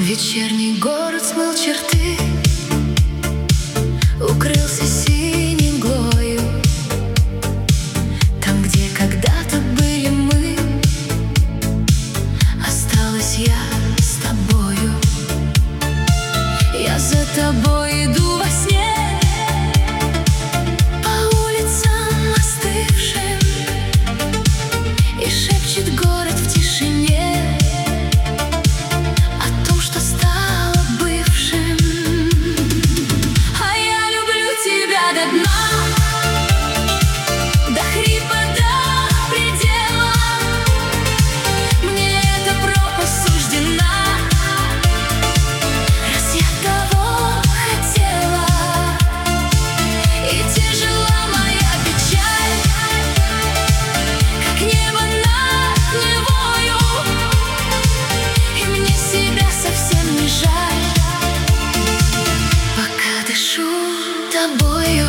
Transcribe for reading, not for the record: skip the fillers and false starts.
Вечерний город смыл черты, укрылся синей мглою. Там, где когда-то были мы, осталась я с тобою. Я за тобой иду во сне, по улицам остывшим, и шепчет город в тишине о том, что стало бывшим. А я люблю тебя до дна, до хрипа, до предела. Мне эта пропасть суждена, раз я того хотела. И тяжела моя печаль, как небо над Невою, и мне себя совсем не жаль, пока дышу тобою.